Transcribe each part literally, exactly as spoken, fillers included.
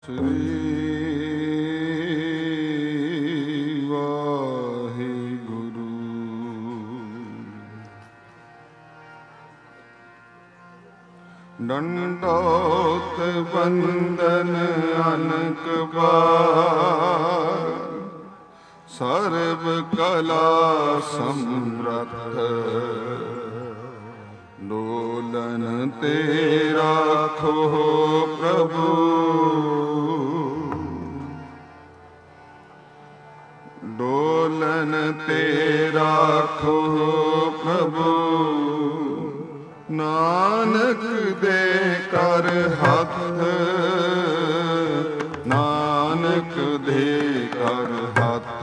ਸ੍ਰੀ ਵਾਹਿਗੁਰੂ। ਡੰਡੋਤ ਬੰਦਨ ਅਨਕ ਬਾਰ, ਸਰਬ ਕਲਾ ਸਮਰੱਥ, ਡੋਲਨ ਤੇ ਰਾਖੋ ਪ੍ਰਭੂ। ਡੋਲਨ ਤੇ ਰਾਖੋ ਪ੍ਰਭੂ, ਨਾਨਕ ਦੇ ਕਰ ਹੱਥ, ਨਾਨਕ ਦੇ ਕਰ ਹੱਥ।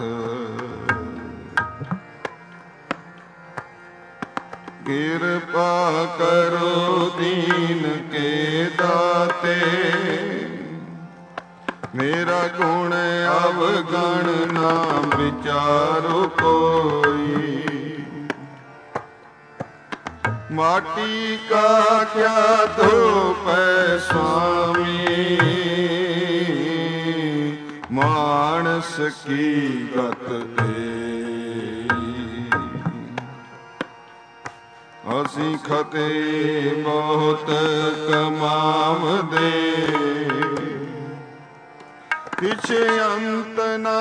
ਕਿਰਪਾ ਕਰੋ ਦੀਨ ਕੇ ਦਾਤੇ, ਮੇਰਾ ਗੁਣ ਅਵਗਣ ਨਾ ਵਿਚਾਰੋ ਕੋਈ। ਮਾਟੀ ਕਾ ਕਿਆ ਧੋਪੈ ਸੁਆਮੀ, ਮਾਨਸ ਕੀ ਗਤ ਏਈ। ਅਸੀਂ ਖਤੇ ਬਹੁਤ ਕਮਾਵਦੇ, ਕਿਛ ਅੰਤ ਨਾ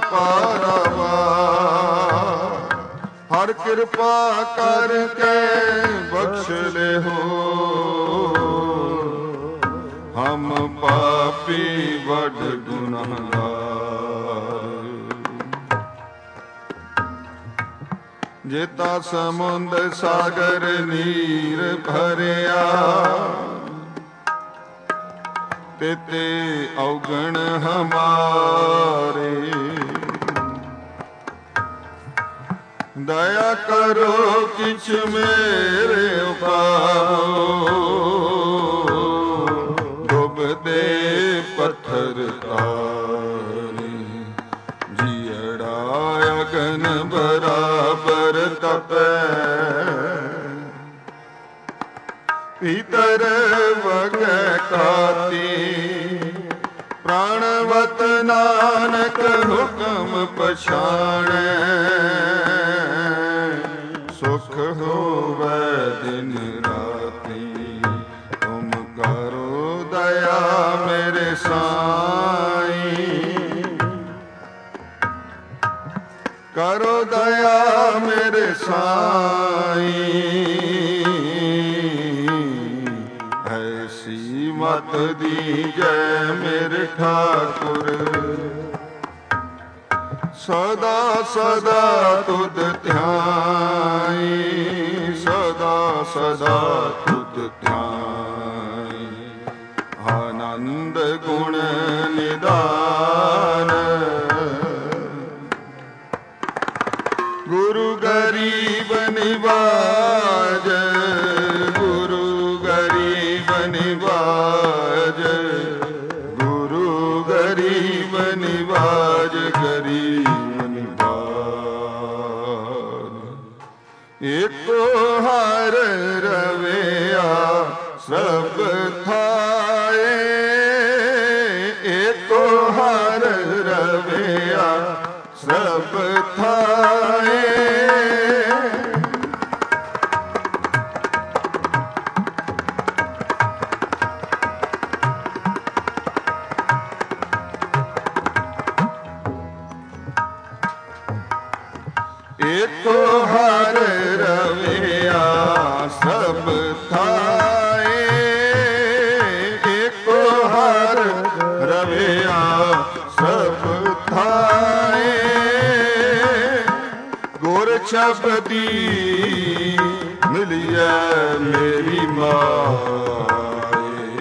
ਪਾਰਾਵਾਰ। ਹਰ ਕਿਰਪਾ ਕਰਕੇ ਬਖਸ਼ ਲਿਹੋ, ਹਮ ਪਾਪੀ ਵੱਡ ਗੁਨਾਹਗਾਰ। ਜੇਤਾ ਸਮੁੰਦ ਸਾਗਰ ਨੀਰ ਭਰਿਆ, ਤੇਤੇ ਔਗਣ ਹਮਾਰੇ। ਦਇਆ ਕਰੋ ਕਿਛ ਮੇਰੇ ਉਪਾਰੋ, ਡੁੱਬਦੇ ਪੱਥਰ ਤਾਰੇ। ਜੀਅੜਾ ਅਗਨ ਬਰਾਬਰ ਤਪੈ, ਭੀਤਰ ਵਗੈ ਕਾਤੀ। ਪ੍ਰਾਣਵਤ ਨਾਨਕ ਹੁਕਮ ਪਛਾਣੈ, ਸੁਖ ਹੋਵੈ ਦਿਨ ਰਾਤੀ। ਤੁਮ ਕਰੋ ਦਇਆ ਮੇਰੇ ਸਾਈਂ, ਕਰੋ ਦਇਆ ਮੇਰੇ ਸਾਈਂ। ਐਸੀ ਮਤ ਦੀਜੈ ਮੇਰੇ ਠਾਕੁਰ, ਸਦਾ ਸਦਾ ਤੁਧ ਧਿਆਈ। ਸਦਾ ਸਦਾ ਤੁਧ ਧਿਆਈ। ਆਨੰਦ ਗੁਣ ਨਿਦਾਨ, ਗੁਰੂ ਗਰੀਬ ਨਿਵਾਜ। ਗੁਰੂ ਗਰੀਬ ਨਿਵਾਜ, ਗੁਰੂ ਗਰੀਬ ਨਿਵਾਜ। ਗਰੀਬ ਨਿਵਾਜ। ਏਕੋ ਹਰ ਰਵਿਆ ਸਭ ਥਾਏ, ਏਕੋ ਹਰ ਰਵਿਆ ਸਭ ਥਾਏ। ਏਕੋ ਹਰ ਰਵਿਆ ਸਭ ਥਾਏ, ਏਕੋ ਹਰ ਰਵਿਆ ਸਭ ਥਾਏ। ਗੁਰ ਸ਼ਬਦੀ ਮਿਲਿਐ ਮੇਰੀ ਮਾਏ।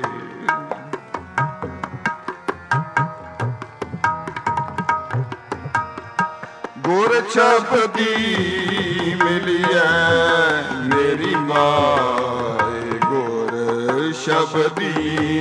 ਗੁਰ ਸ਼ਬਦੀ ਮਿਲਿਐ ਮੇਰੀ ਮਾਏ। ਗੁਰ ਸ਼ਬਦੀ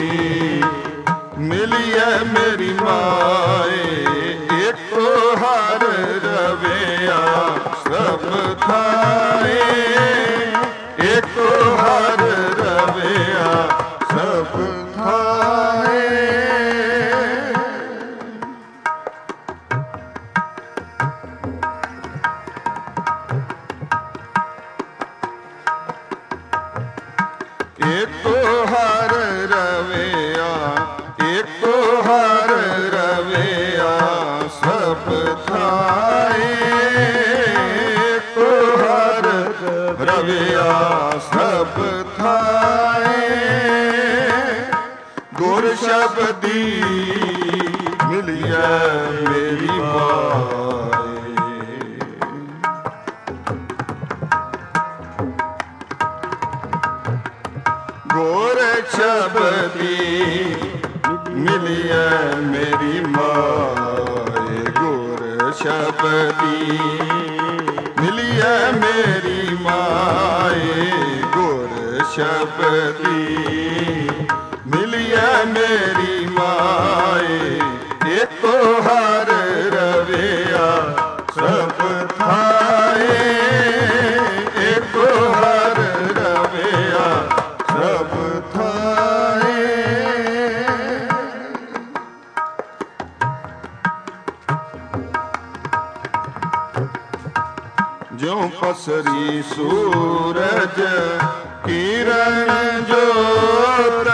ਮਿਲਿਐ ਮੇਰੀ ਮਾਏ। ਏਕੋ ਹਰ ਰਵਿਆ ਸਭ ਥਾਏ, ਏਕੋ ਹਰ ਰਵਿਆ ਸਭ ਥਾਏ। ਹਰ ਰਵਿਆ ਸਭ ਥਾਏ, ਏਕੋ ਹਰ ਰਵਿਆ ਸਭ ਥਾਏ। ਗੁਰ ਸ਼ਬਦੀ ਮਿਲਿਐ ਮੇਰੀ ਮਾਏ। ਗੁਰ ਸ਼ਬਦੀ ਮਿਲਿਐ ਮੇਰੀ ਮਾਏ। ਗੁਰ ਸ਼ਬਦੀ ਮਿਲਿਐ ਮੇਰੀ ਮਾਏ। ਗੁਰ ਸ਼ਬਦੀ ਮਿਲਿਐ ਮੇਰੀ ਮਾਏ। ਏਕੋ ਹਰ ਰਵਿਆ ਸਭ ਥਾਏ, ਏਕੋ ਹਰ ਰਵਿਆ ਸਭ ਥਾਏ। ਜਿਉ ਪਸਰੀ ਸੂਰਜ ਕਿਰਨ ਜੋਤ,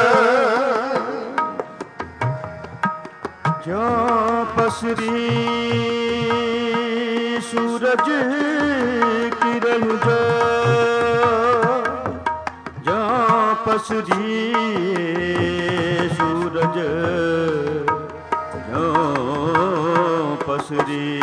ਜਿਉ ਪਸਰੀ ਸੂਰਜ ਕਿਰਨ ਜੋਤ, ਜਿਉ ਪਸਰੀ ਸੂਰਜ, ਜਿਉ ਪਸਰੀ,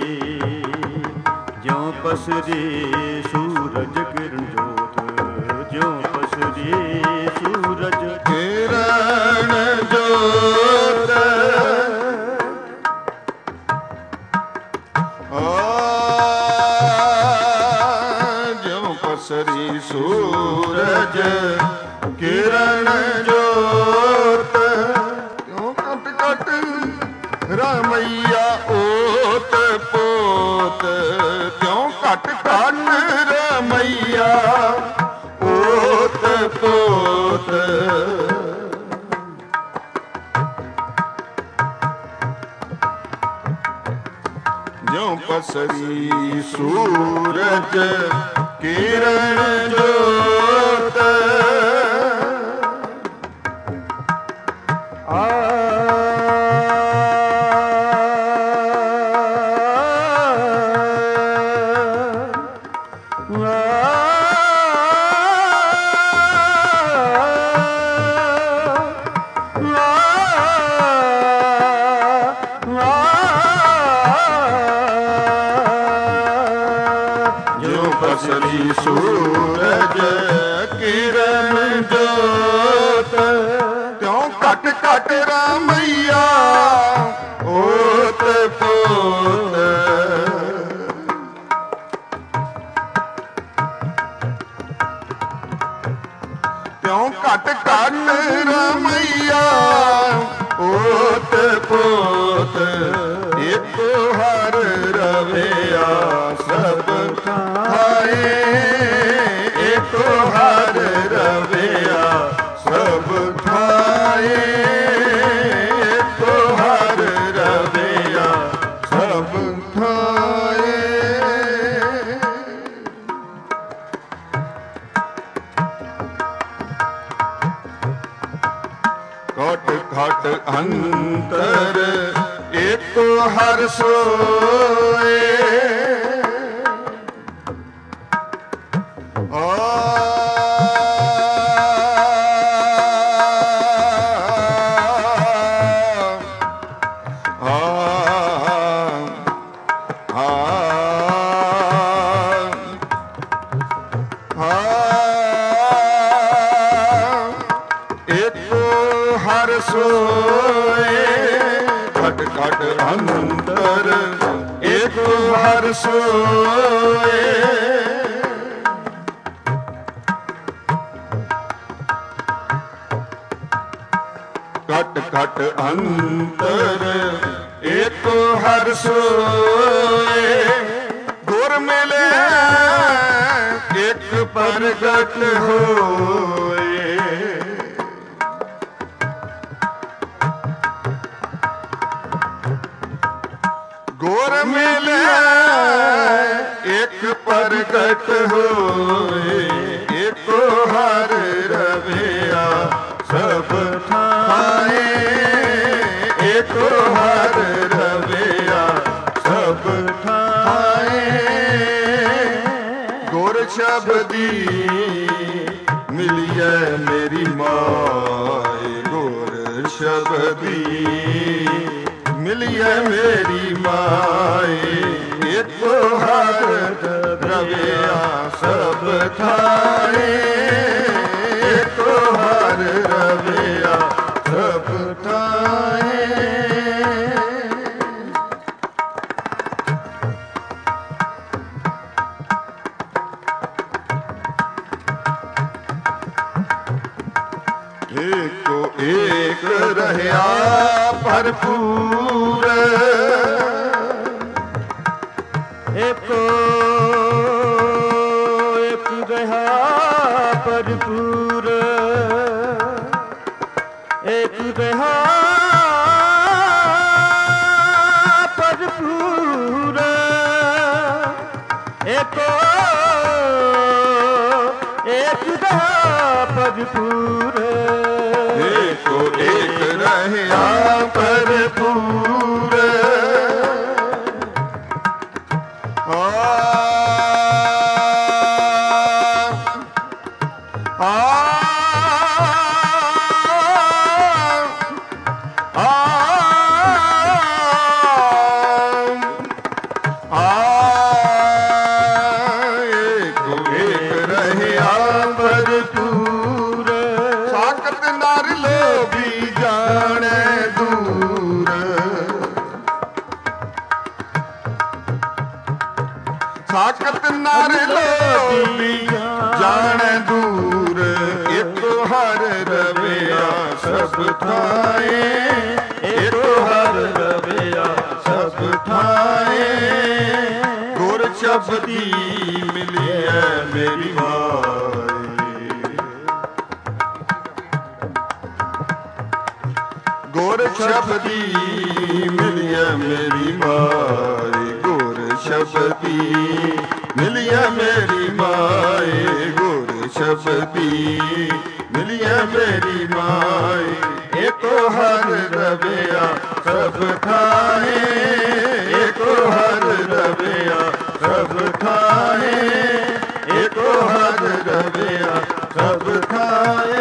ਜਿਉ ਪਸਰੀ ਸੂਰਜ ਕਿਰਨ ਜੋਤ, ਜਿਉ ਪਸਰੀ ਸੂਰਜ ਕਿਰਨ ਜੋਤ। ਜਿਉ ਪਸਰੀ ਸੂਰਜ ਕਿਰਨ ਜੋਤ, ਕਿਉ ਘਟ ਘਟ ਰਮਈਆ ਓਤ ਪੋਤ, ਕਿਉ ਘਟ ਘਟ ਰਮਈਆ ਓਤ ਪੋਤ। ਜਿਉ ਪਸਰੀ ਸੂਰਜ ਕਿਰਨ ਜੋਤ। ਆ ਪਸਰੀ ਸੂਰਜ ਕਿਰਨ ਜੋਤ, ਤਿਉ ਘਟ ਘਟ ਰਾਮਈਆ ਓਤ ਪੋਤ। ਤਿਉ ਘਟ ਘਟ ਰਾਮਈਆ ਓਤ ਪੋਤ। ਏਕੋ ਹਰ ਰਵਿਆ ਸਭ ਥਾਏ, ਏਕੋ ਹਰ ਰਵਿਆ ਸਭ ਥਾਏ, ਏਕੋ ਹਰ ਰਵਿਆ ਸਭ ਥਾਏ। ਘਟ ਘਟ ਅੰਤਰ ਏਕੋ ਹਰ ਸੋਏ। ਸੋਏ ਘਟ ਘਟ ਅੰਤਰ ਏਕ ਹਰ ਸੋਏ। ਘਟ ਘਟ ਅੰਤਰ ਏਕ ਹਰ ਸੋਏ। ਗੁਰ ਮਿਲੇ ਇਕ ਪ੍ਰਗਟ ਹੋਏ। ਗੁਰ ਮਿਲੇ ਇਕ ਪ੍ਰਗਟ ਹੋਏ। ਏਕੋ ਹਰ ਰਵਿਆ ਸਭ ਥਾਏ। ਸ਼ਬਦੀ ਮਿਲਿਐ ਮੇਰੀ ਮਾਏ ਗੁਰ ਸ਼ਬਦੀ ਮਿਲਿਐ ਮੇਰੀ ਮਾਏ ਏਕੋ ਹਰ ਰਵਿਆ ਸਭ ਥਾਏ ਏਕੋ ਹਰ ਰਵਿਆ ਸਭ ਥਾਏ। ਏਕੋ ਏਕ ਰਹਿਆ ਭਰਪੂਰ ਏਕੋ ਏਕ ਰਹਾ ਭਰਪੂਰ ਏਕ ਰਹਾ ਭਰਪੂਰ ਏਕੋ ਏਕ ਰਹਾ ਭਰਪੂਰ ਏਕੋ ਏਕ ਰਹਿਆ ਭਰਪੂਰ ਆ ਆ ਸਾਖਤ ਨਰ ਲੋਭੀ ਜਾਣੈ ਦੂਰ ਏਕੋ ਹਰ ਰਵਿਆ ਸਭ ਥਾਏ ਏਕੋ ਹਰ ਰਵਿਆ ਸਭ ਥਾਏ ਗੁਰ ਸ਼ਬਦੀ ਮਿਲਿਐ ਮੇਰੀ ਮਾਏ ਗੁਰ ਸ਼ਬਦੀ ਮਿਲਿਐ ਮੇਰੀ ਮਾਏ ਸ਼ਬਦੀ ਮਿਲਿਆ ਮੇਰੀ ਮਾਏ ਗੁਰ ਸ਼ਬਦੀ ਮਿਲਿਆ ਮੇਰੀ ਮਾਏ ਏਕੋ ਹਰ ਰਵਿਆ ਸਭ ਥਾਏ ਏਕੋ ਹਰ ਰਵਿਆ ਸਭ ਥਾਏ ਏਕੋ ਹਰ ਰਵਿਆ ਸਭ ਥਾਏ।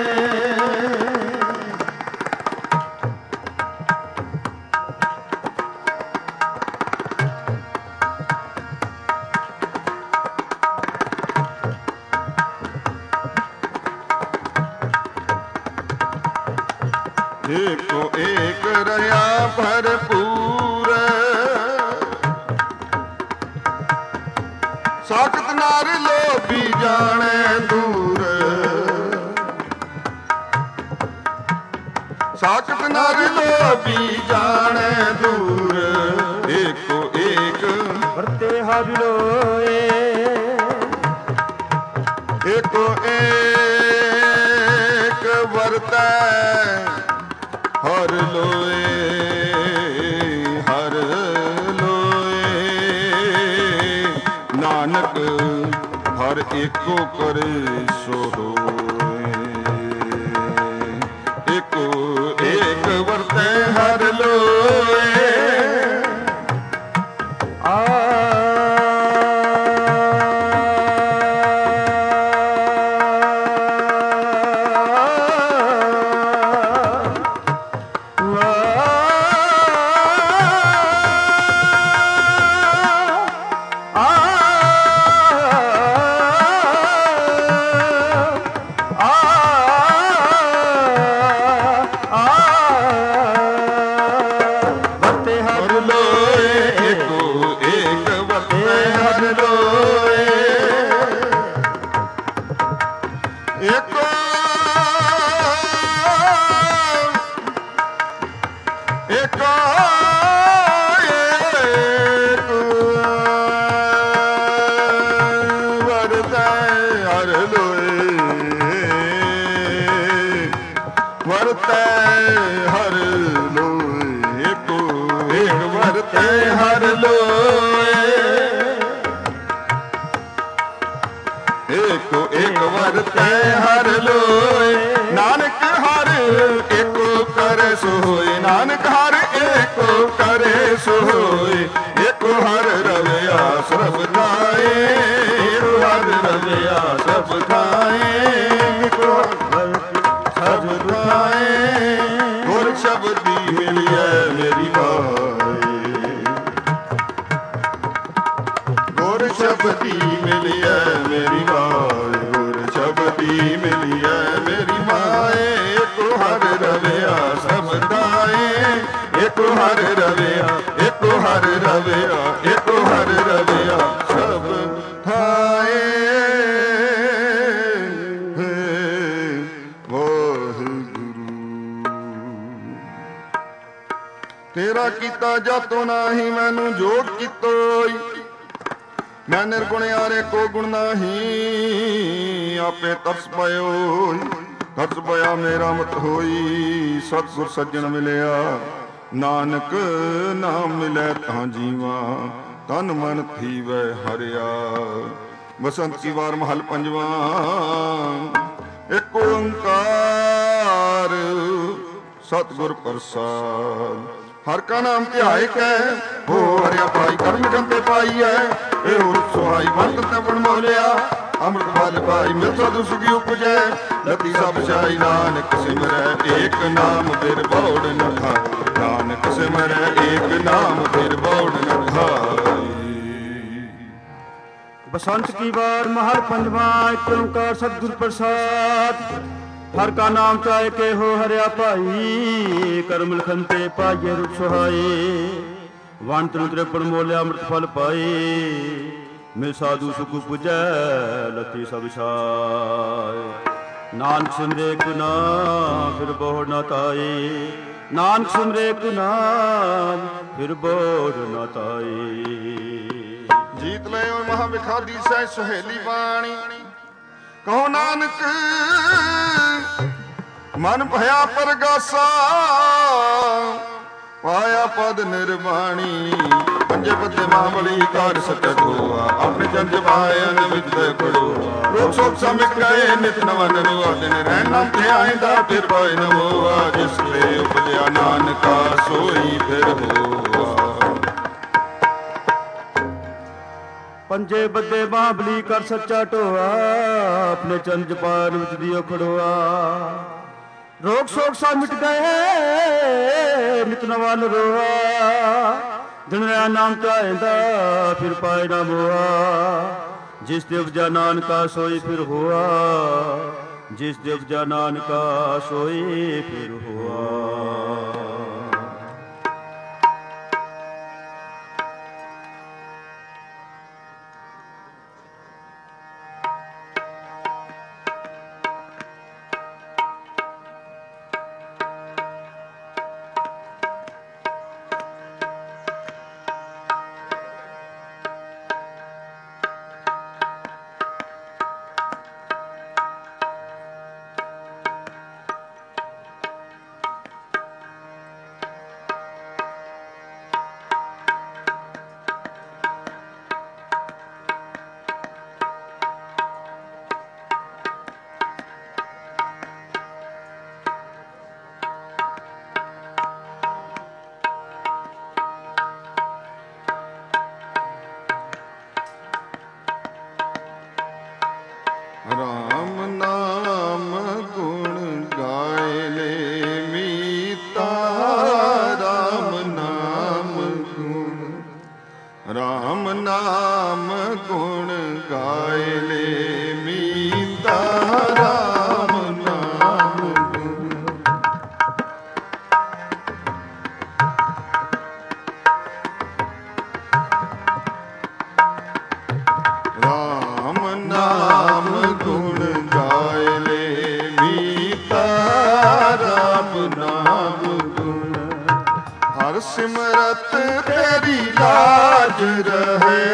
ਏਕੋ ਏਕ ਰਹਿਆ ਭਰਪੂਰ ਸਾਖਤ ਨਰ ਲੋਭੀ ਜਾਣੈ ਦੂਰ ਸਾਖਤ ਨਰ ਲੋਭੀ ਜਾਣੈ ਦੂਰ ਏਕੋ ਏਕ ਵਰਤੇ ਹਰ ਲੋਏ ਏਕੋ ਏਕ ਵਰਤੈ ਹਰ ਲੋਏ ਹਰ ਲੋਏ ਨਾਨਕ ਹਰ ਏਕੋ ਕਰੇ ਸੋ ਹੋਏ ਏਕੋ ਏਕ ਵਰਤੈ ਹਰ ਲੋਏ ਆ ਏਕੋ ਏਕ ਵਰਤੈ ਹਰ ਲੋਏ ਨਾਨਕ ਹਰ ਏਕੋ ਕਰੇ ਸੋਏ ਨਾਨਕ ਹਰ ਏਕੋ ਕਰੇ ਸੋਏ ਏਕੋ ਹਰ ਰਵਿਆ ਸਰਬ ਥਾਏ ਏਕੋ ਹਰ ਰਵਿਆ ਸਭ ਥਾਏ, ਇੱਕੋ ਸਭ ਥਾਏ, ਗੁਰ ਸ਼ਬਦੀ ਮਿਲਿਆ ਮੇਰੀ ਮਾਏ, ਗੁਰ ਸ਼ਬਦੀ ਮਿਲਿਆ ਮੇਰੀ ਮਾਏ, ਗੁਰ ਸ਼ਬਦੀ ਮਿਲਿਆ ਮੇਰੀ ਮਾਏ, ਇੱਕੋ ਹਰ ਰਵਿਆ ਸਭ ਥਾਏ, ਇੱਕੋ ਹਰ ਰਵਿਆ, ਇੱਕੋ ਹਰ ਰਵਿਆ, ਇੱਕੋ ਹਰ ਰਵਿਆ ਸਭ ਥਾਏ। ਵਾਹਿਗੁਰੂ ਤੇਰਾ ਕੀਤਾ ਜਾਤੋ ਨਾਹੀ, ਮੈਨੂੰ ਜੋਗ ਕੀਤੋਈ, ਮੈਂ ਨਿਰਗੁਣਿਆਰੇ ਕੋ ਗੁਣ ਨਾਹੀ, ਆਪੇ ਤਰਸ ਪਇਓ, ਤਰਸ ਪਿਆ ਮੇਰਾ ਮਤ ਹੋਈ, ਸਤਿਗੁਰ ਸੱਜਣ ਮਿਲਿਆ, ਨਾਨਕ ਨਾਮ ਮਿਲੈ ਤਾਂ ਜੀਵਾ, ਤਨ ਮਨ ਥੀਵੈ ਹਰਿਆ। ਬਸੰਤ ਕੀ ਵਾਰ ਮਹਲ ਪੰਜਵਾ। ਇੱਕ ਓੰਕਾਰ ਸਤਿਗੁਰ ਪ੍ਰਸਾਦ, ਹਰ ਕਾ ਨਾਮ ਧਿਆਏ ਕੈ, ਹੋ ਹਰਿਆ ਪਾਈ ਕਰਮ ਜੰਤੇ ਪਾਈਐ, ਇਹ ਹੋਰ ਸੁਹਾਈ ਬੰਤ ਤੇ ਬਣ ਮੋਲਿਆ, ਅੰਮ੍ਰਿਤ ਫਲ ਪਾਈ ਮਿਲ ਸਾਧੂ ਸੁਖੀ ਉਪਜੈ, ਲਤੀ ਸਭ ਛਾਈ ਨਾਨਕ ਸਿਮਰੈ, ਏਕ ਨਾਮ ਫਿਰ ਬੌੜ ਨ ਖਾਈ, ਨਾਨਕ ਸਿਮਰੈ ਏਕ ਨਾਮ ਫਿਰ ਬੌੜ ਨ ਖਾਈ। बसंत की बार महल पंजवा। एक ओंकार सतगुर प्रसाद, हर का नाम चाहे के हो हरिया भाई, करम लिखन ते पाइए रुख सुहाए, वन तनु त्रिपण मोलिया अमृत फल पाए, मिल साधु सुख पुजै लती सब छाए, नानक सिमरे एक नाम फिर बोड़ न ताए, नानक सिमरे एक नाम फिर बोड़ न ताए। ਜੀਤ ਲੈ ਓ ਮਹਾ ਵਿਖਾਦੀ ਸਹਿ ਸੁਹੇਲੀ ਬਾਣੀ, ਕਹੋ ਨਾਨਕ ਮਨ ਭਇਆ ਪਰਗਾਸਾ, ਪਾਇਆ ਪਦ ਨਿਰਵਾਣੀ, ਪੰਜੇ ਪੱਤੇ ਮਾਂ ਬਲੀ ਕਾਰ ਸਚਤ ਹੋਆ, ਆਪਣੇ ਜਨ ਜਮਾਇਨ ਵਿੱਚ ਖੜੋਆ, ਰੋਕ ਸੋਕ ਸਮਿਕ ਗਏ ਨਿਤ ਨਵਨ ਰੋਆ, ਦਿਨ ਰਹਿਣ ਨਾਮ ਤੇ ਆਇਂਦਾ ਫਿਰ ਪਾਇ ਨ ਹੋਆ, ਜਿਸ ਤੇ ਉਪਜਿਆ ਨਾਨਕਾ ਸੋਈ ਫਿਰ ਹੋਆ। पंजे बदे बाबली कर सच्चा ढोआ, अपने चंद जपान विच दियो खड़ोआ, रोग शोक सा मिट गए नित नवान रोआ, दिन रहा नाम चाहेंदा फिर पाए ना मोआ, जिस देव जा नानका सोई फिर हुआ, जिस देव जा नानका सोई फिर हुआ। ਰਾਮ ਨਾਮ ਗੁਣ ਗਾਏ ਲੈ ਮੀਤਾ, ਰਾਮ ਨਾਮ ਗੁਣ, ਰਾਮ ਨਾਮ ਗੁਣ ਗਾਏ ਲੈ ਮੀਤਾ, ਰਾਮ ਨਾਮ ਗੁਣ, ਰਾਮ ਨਾਮ ਗੁਣ ਗਾਏ ਲੈ ਮੀਤਾ, ਰਾਮ ਨਾਮ ਗੁਣ, ਹਰ ਸਿਮਰਤ ਤੇਰੀ ਲਾਜ ਰਹੇ,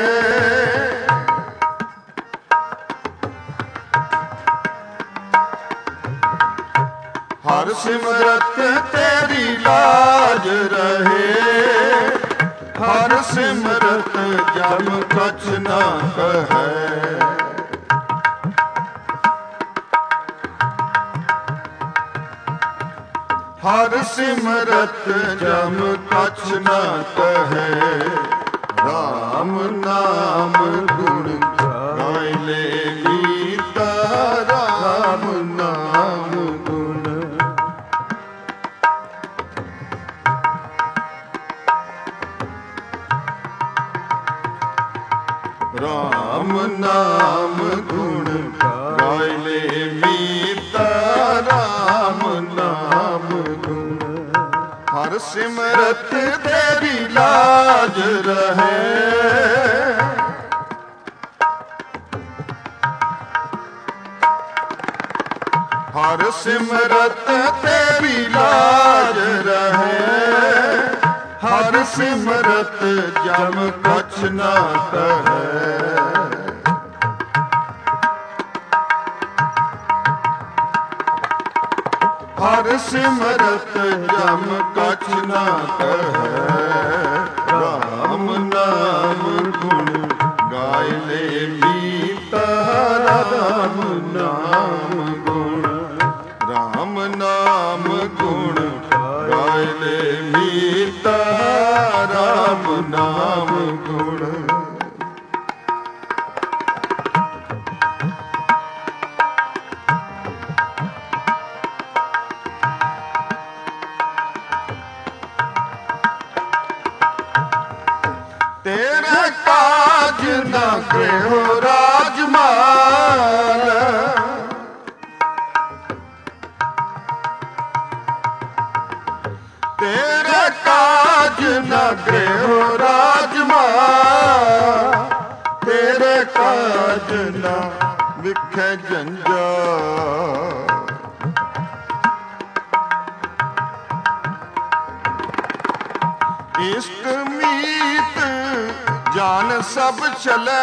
ਹਰ ਸਿਮਰਤ ਤੇਰੀ ਲਾਜ ਰਹੇ, ਹਰ ਸਿਮਰਤ ਜਮ ਕਛ ਨਾ ਕਹੈ, ਹਰ ਸਿਮਰਤ ਜਮ ਕਛ ਨਾ ਕਹੈ, ਰਾਮ ਨਾਮ ਗੁਣ ਗਾਏ ਲੈ ਮੀਤਾ, ਰਾਮ ਨਾਮ ਗੁਣ ਗਾਇ ਲੈ ਮੀਤਾ ਰਾਮ ਨਾਮ ਗੁਣ ਹਰ ਸਿਮਰਤ ਤੇਰੀ ਲਾਜ ਰਹੇ ਹਰ ਸਿਮਰਤ ਤੇਰੀ ਲਾਜ ਰਹੇ ਹਰ ਸਿਮਰਤ ਜਮ ਕਛ ਨਾ ਕਹੈ ਹਰ ਸਿਮਰਤ ਜਮ ਕਛ ਨਾ ਕਹੈ ਰਾਮ ਨਾਮ ਗੁਣ ਗਾਇ ਲੈ ਮੀਤਾ ਰਾਮ ਨਾਮ ਗੁਣ ਰਾਮ ਨਾਮ ਗੁਣ ਗਾਇ ਲੈ ਮੀਤਾ ਰਾਮ ਨਾਮ ਗੁਣ ਤੇਰੇ ਕਾਜ ਨਾ ਕਹਿਓ ਰਾਜਮਾਲ ਤੇਰੇ ਕਾਜ ਨਾ ਕਹਿਓ ਰਾਜਮਾਲ ਤੇਰੇ ਕਾਜ ਨਾ ਵਿਖੇ ਜੰਜਾ ਇਸ਼ਕ ਮੀਤ ਜਾਨ ਸਭ ਚਲੇ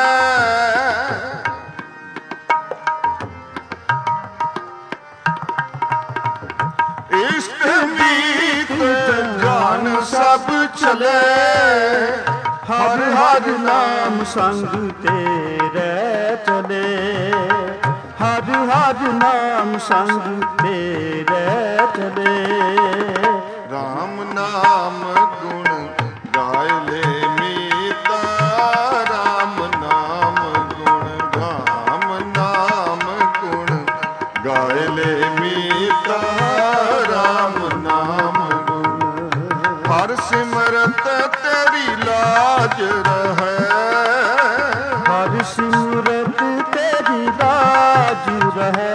ਇਸ਼ਕ ਮੀਤ ਜਾਨ ਸਭ ਚਲੇ ਹਰ ਹਰ ਨਾਮ ਸੰਗ ਤੇਰੇ ਚਲੇ ਹਰ ਹਰ ਨਾਮ ਸੰਗ ਤੇਰੇ ਚਲੇ ਰਾਮ ਨਾਮ ਗੁਣ ਗਾਇ ਲੈ ਮੀਤਾ ਰਾਮ ਨਾਮ ਗੁਣ ਰਾਮ ਨਾਮ ਗੁਣ ਗਾਇ ਲੈ ਮੀਤਾ ਰਾਮ ਨਾਮ ਗੁਣ ਹਰ ਸਿਮਰਤ ਤੇਰੀ ਲਾਜ ਰਹੇ ਹਰ ਸਿਮਰਤ ਤੇਰੀ ਲਾਜ ਰਹੇ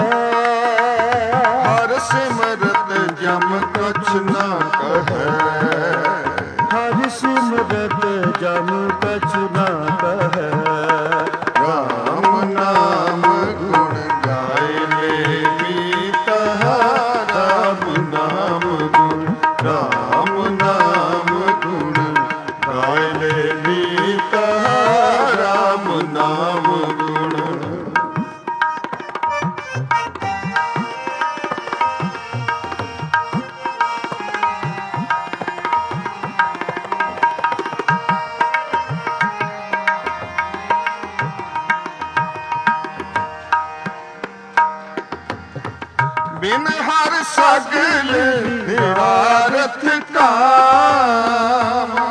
ਹਰ ਸਿਮਰਤ ਜਮ ਕਛ ਨਾ ਕਹੈ ਹਰ ਸਿਮਰਤ ਜਮ ਕਛ ਨਾ ਕਹੈ ਰਾਮ ਨਾਮ ਗੁਣ ਗਾਇ ਲੈ ਮੀਤਾ ਰਾਮ ਨਾਮ ਗੁਣ ਰਾਮ ਨਾਮ ਗੁਣ ਗਾਇ ਲੈ ਮੀਤਾ ਰਾਮ ਨਾਮ ਗੁਣ ਬਿਨ ਹਰ ਸਗਲ ਨਿਰਾਰਥ ਕਾਮ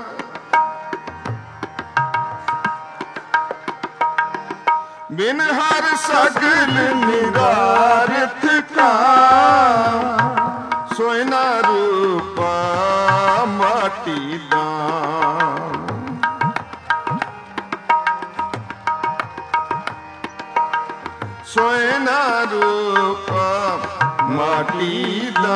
ਬਿਨ ਹਰ ਸਗਲ ਨਿਰਾਰਥ ਕਾਮ ਸੋਇ ਨਾ ਰੂਪਾ ਮਾਟੀ ਦਾਮ ਸੋਇ ਨਾ ਰੂਪਾ ਮਾਟੀ ਦਾ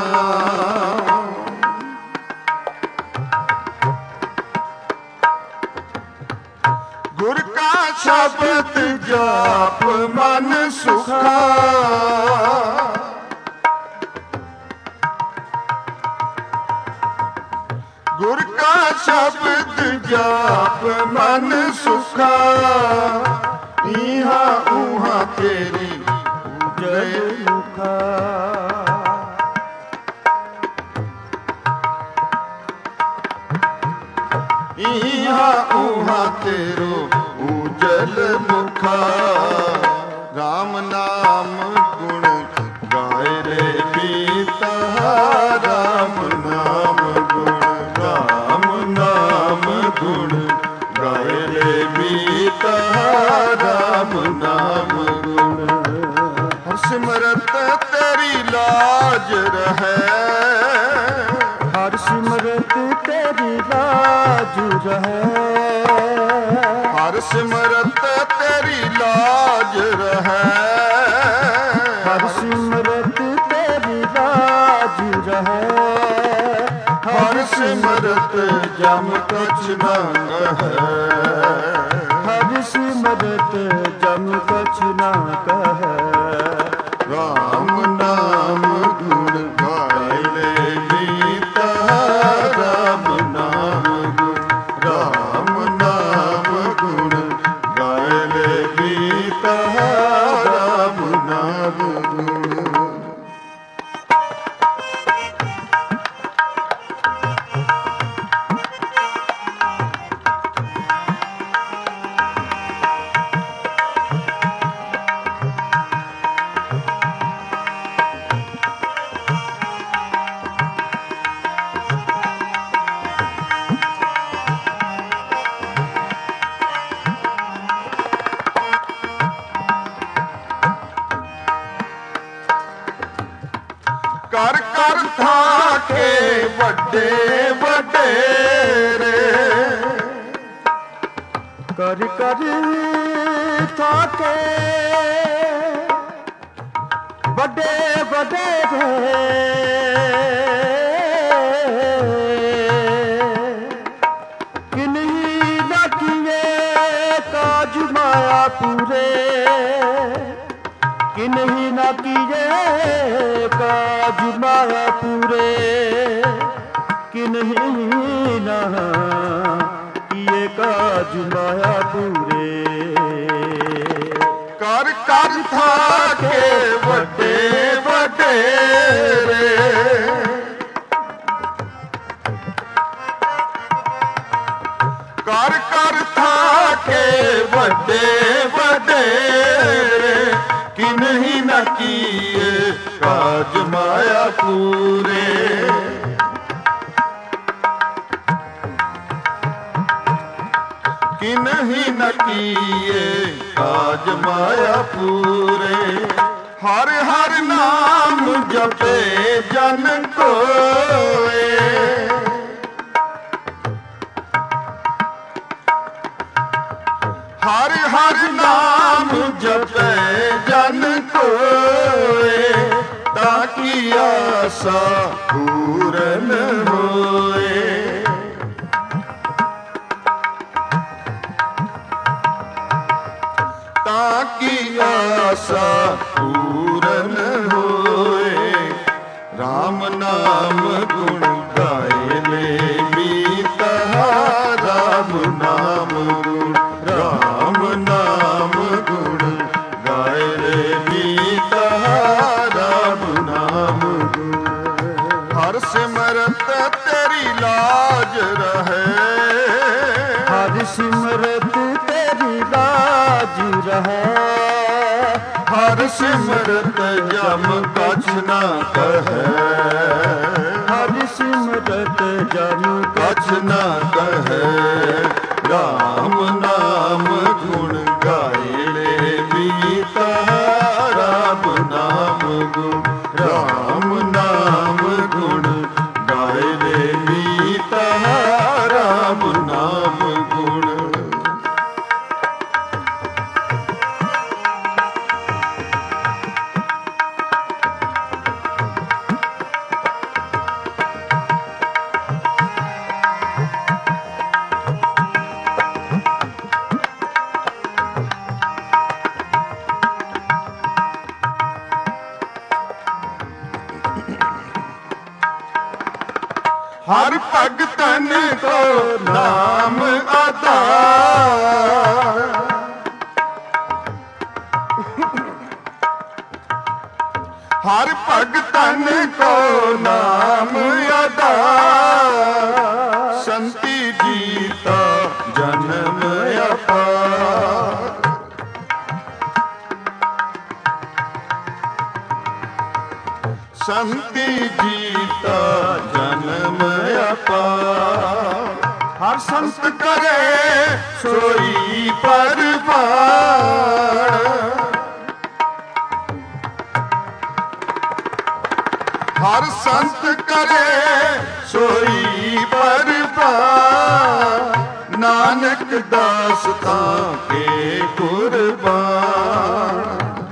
ਗੁਰ ਕਾ ਸ਼ਬਦ ਜਾਪ ਮਨ ਸੁਖਾ ਗੁਰ ਕਾ ਸ਼ਬਦ ਜਾਪ ਮਨ ਸੁਖਾ ਇਹਾ ਉਹਾ ਤੇਰੀ ਜਲ ਮੁਖਾ ਇਹਾ ਉਹਾ ਤੇਰੋ ਉਜਲ ਮੁਖਾ ਰਾਮ ਨਾਮ ਗੁਣ ਗਾਇ ਲੈ ਮੀਤਾ ਰਾਮ ਨਾਮ ਗੁਣ ਰਾਮ ਨਾਮ ਗੁਣ ਗਾਇ ਲੈ ਮੀਤਾ ਰਾਮ ਨਾਮ ਗੁਣ ਹਰ ਸਿਮਰਤ ਤੇਰੀ ਲਾਜ ਰਹੇ ਹਰ ਸਿਮਰਤ ਤੇਰੀ ਲਾਜ ਰਹੇ ਹਰ ਸਿਮਰਤ ਤੇ ਤੇਰੀ ਲਾਜ ਰਹੈ। ਹਰ ਸਿਮਰਤ ਤੇਰੀ ਲਾਜ ਰਹੈ। ਹਰ ਸਿਮਰਤ ਜਮ ਕਛ ਨਾ ਕਹੈ। ਹਰ ਸਿਮਰਤ ਜਮ ਕਛ ਨਾ ਕਹੈ। ਰਾਮ ਨਾਮ ਗੁਣ ਗਾਇਲੇ ਮੀਤਾ। ਰਾਮ ਨਾਮ ਗੁਣ ਰਾਮ ਨਾਮ ਗੁਣ ਗਾਇਲੇ ਮੀਤਾ। ਰਾਮ ਨਾਮ ਗੁਣ ਕਰ ਕਰ ਥਾਕੇ ਵੱਡੇ ਵਡੇਰੇ। ਕਰ ਕਰ ਥਾਕੇ ਵੱਡੇ ਵਡੇਰੇ। ਕਿਨਹੀ ਨਾ ਕੀਏ ਕਾਜ ਮਾਇਆ ਪੂਰੇ। ਕਿਨਹੀ ਨਾ ਕੀਏ ਕਾਜ ਮਾਇਆ ਪੂਰੇ। ਕਿਨਹੀ ਨਾ ਕੀਏ ਕਾਜ ਮਾਇਆ ਪੂਰੇ। ਕਰ ਕਰ ਥਾਕੇ ਵੱਡੇ ਵਡੇਰੇ। ਕਰ ਕਰ ਥਾਕੇ ਵੱਡੇ ਵਡੇਰੇ। ਕਿਨਹੀ ਨਾ ਕੀਏ ਕਾਜ ਮਾਇਆ ਪੂਰੇ। ਕਿਨਹੀ ਨਾ ਕੀਏ ਕਾਜ ਮਾਇਆ ਪੂਰੇ। ਹਰ ਹਰ ਨਾਮ ਜਪੇ ਜਨ ਕੋਏ। ਹਰ ਹਰ ਨਾਮ ਜਪੈ ਜਨ ਕੋਏ। ਤਾਂ ਕੀ ਆਸਾ ਪੂਰਨ ਹੋਏ। ਤਾਂ ਕੀ ਆਸਾ ਪੂਰਨ ਹੋਏ। ਰਾਮ ਨਾਮ ਗੁਣ ਗਾਇਲੇ ਮੀਤਾ। ਰਾਮ ਨਾਮ ਗੁਣ ਰਾਮ ਨਾਮ ਗੁਣ ਗਾਇਲੇ ਮੀਤਾ। ਰਾਮ ਨਾਮ ਗੁਣ ਹਰ ਸਿਮਰਤ ਤੇਰੀ ਲਾਜ ਰਹੈ। ਹਰ ਸਿਮਰਤ ਤੇਰੀ ਲਾਜ ਰਹੈ। ਹਰ ਸਿਮਰਤ ਜਮ ਕਛ ਨਾ ਕਹੈ। ਹਰ ਸਿਮਰਤ ਜਮ ਕਛ ਨਾ ਕਹੈ। ਰਾਮ ਨਾਮ ਗੁਣ ਗਾਇਲੇ ਮੀਤਾ। ਰਾਮ ਨਾਮ ਗੁਣ ਰਾਮ ਨਾਮ ਗੁਣ ਗਾਇਲੇ ਮੀਤਾ। ਰਾਮ ਨਾਮ ਗੁਣ ਹਰ ਭਗਤਨ ਕੋ ਨਾਮ ਆਧਾਰ। ਹਰ ਭਗਤਨ ਕੋ ਨਾਮ ਆਧਾਰ। ਸੰਤੀ ਜੀਤਾ ਜਨਮ ਅਪਾਰ। ਸੰਤੀ ਜੀਤਾ ਜਨਮ ਅਪਾਰ। ਹਰ ਸੰਤ ਕਰੇ ਸੋਈ ਪਰਵਾਰ। ਹਰ ਸੰਤ ਕਰੇ ਸੋਈ ਪਰਵਾਰ। ਨਾਨਕ ਦਾਸ दास ताके कुर्बान।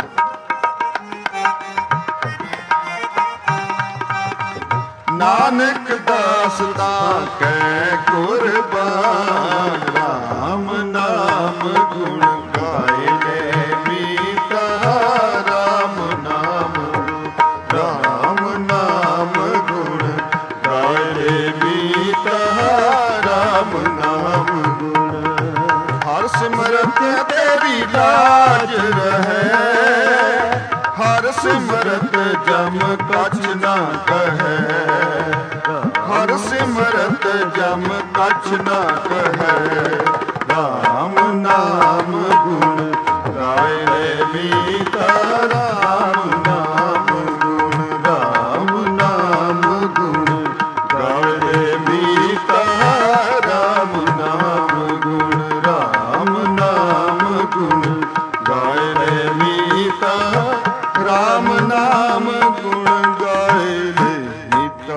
नानक दास ताके कुर्बान। राम नाम गुण गाए ले मीता। राम नाम राम नाम गुण गाए ले मीता। राम नाम गुण हर सिमरत तेरी लाज रहे। हर सिमरत जम कछ ना कहे। हर सिमरत जम कछ ना कहे। राम नाम गुण गाए ले मीता। राम नाम गुण राम नाम गुण गाए ले मीता। राम नाम गुण राम नाम गुण गाए ले मीता। राम नाम गुण गाए ले मीता।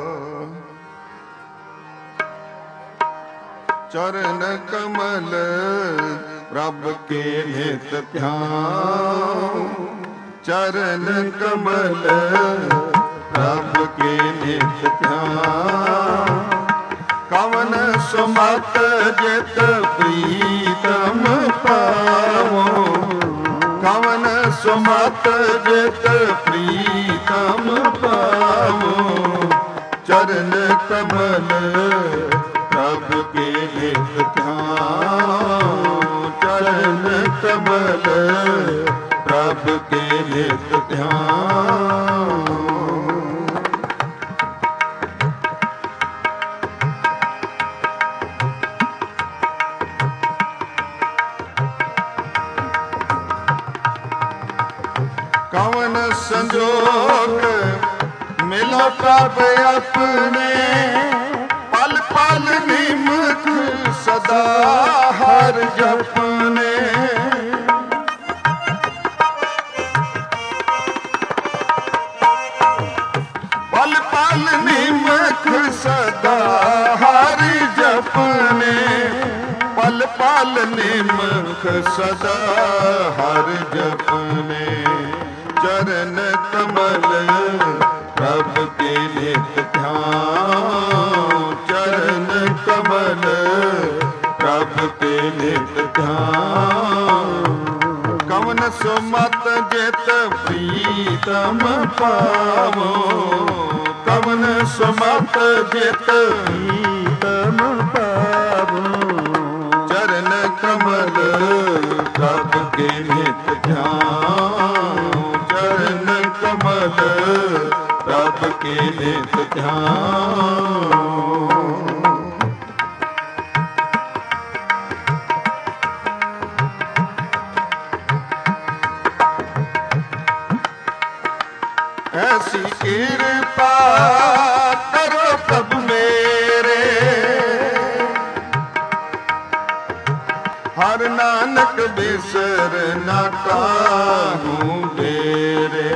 चरण कमल प्रभ के नित ध्यान। चरण कमल प्रभ के नित ध्यान। कवन सुमत जित प्रीतम पावो। कवन सुमत जित प्रीतम पावो। चरण कमल प्रभ के नित ध्यान। चरण कमल प्रभ के नित ध्यान। कवन संजोग मिलो प्रभ अपने। पल पल निमख सदा हर जपने। पल पल निमख सदा हर जपने। पल पल निमख सदा हर जपने। चरण कमल प्रभ के नित ध्यान। चरण कमल प्रभ के नित ध्यान। कवन सुमत जित प्रीतम पावो। कवन सुमत जित प्रीतम पावो। चरण कमल प्रभ के नित ध्यान। चरण कमल प्रभ के नित ध्यान। ऐसी कृपा करो तब मेरे। हर नानक बिसर न काहू तेरे।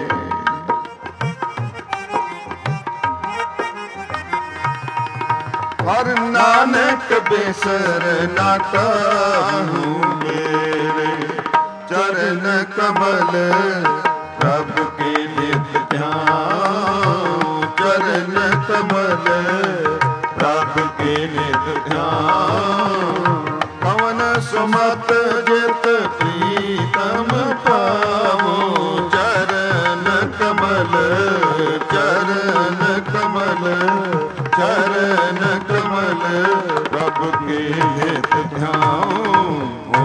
हर नानक बिसर न काहू मेरे। चरण कमल प्रभ के नित ध्यान। चरण कमल प्रभ के नित ध्यान। कवन सुमत जित प्रीतम पावो। चरण कमल चरण कमल चरण कमल प्रभ के नित ध्यान।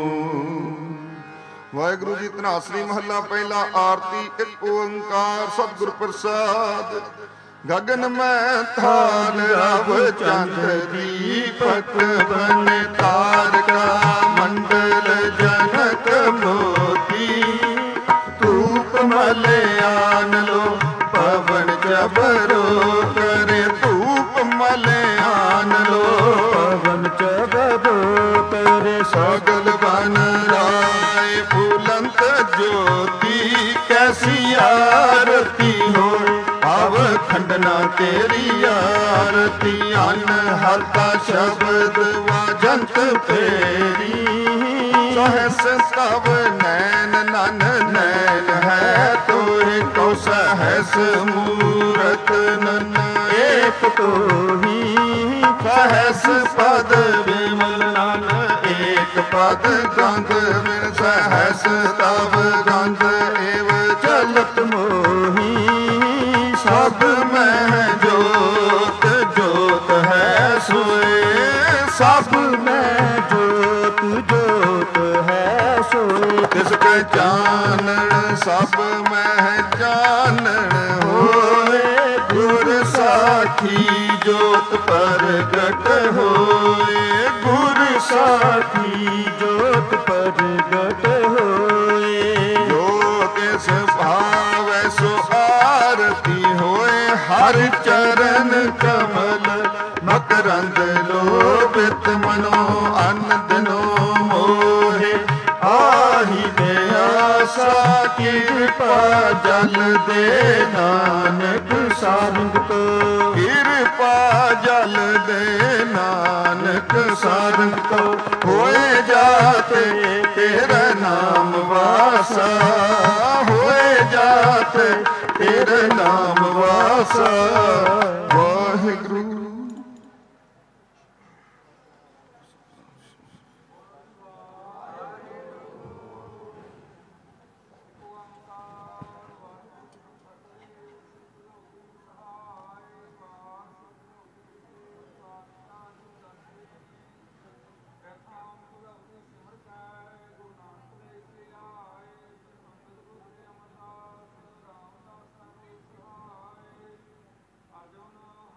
वाਹਿਗੁਰੂ जी ਧਨਾਸਰੀ महला पहला आरती एक ओंकार सतगुर प्रसाद। गगन में थाल रव चंद्र दीपक बन तारका मंडल जनक मोती। धूप मलयान लो पवन जबरो करे। धूप मलयान लो पवन जबरो करे। सगल बन राय फूलंत ज्योति कैसी आरती हो। अव खंडन ਨਾ ਤੇਰੀ ਆਰਤੀ ਅਨਹਤਾ ਸ਼ਬਦ ਵਾਜੰਤ ਫੇਰੀ ਸਹਸ ਤਵ ਨੈਣ ਨਨ ਨੈਣ ਹੈ ਤੋਹਿ ਕੋ ਸਹਸ ਮੂਰਤ ਨਨ ਏਕ ਤੋਹੀ ਸਹਸ ਪਦ ਵਿਮਲ ਨਨ ਏਕ ਪਦ ਗੰਧ ਬਿਨ ਸਹਸ ਤਵ ਗੰਧ ਏਵ ਚਲਤ ਮੋਹੀ ਸਭ ਮਹਿ ਜੋਤ ਜੋਤ ਹੈ ਸੋਏ ਸਭ ਮੈਂ ਜੋਤ ਜੋਤ ਹੈ ਸੋਏ ਤਿਸ ਕੈ ਜਾਣਨ ਸਭ ਮਹਿ ਜਾਣਨ ਹੋਏ ਗੁਰ ਸਾਖੀ ਜੋਤ ਪ੍ਰਗਟ ਹੋਏ ਗੁਰ ਸਾਖੀ ਜੋਤ ਪ੍ਰਗਟ ਹੋਏ ਜੋ ਤਿਸ ਭਾਵੈ ਸੋ ਆਰਤੀ ਹੋਏ ਹਰ ਚਰਨ ਕਮਲ ਮਕਰੰਦ ਲੋਭਿਤ ਮਨੋ ਅਨੰਦਨੋ ਮੋਹਿ ਆਹੀ ਦੇ ਆਸਾ ਕਿਰਪਾ ਜਲ ਦੇ ਨਾਨਕ ਸਾਰੰਗ ਕੋ ਕਿਰਪਾ ਜਲ ਦੇ ਨਾਨਕ ਸਾਰੰਗ ਕੋ ਹੋਏ ਜਾਤੇ ਤੇਰਾ ਨਾਮ ਵਾਸਾ ਹੋਏ ਜਾਤੇ ਤੇਰਾ ਨਾਮ ਵਾਸਾ ਵਾਹਿਗੁਰੂ। I don't know.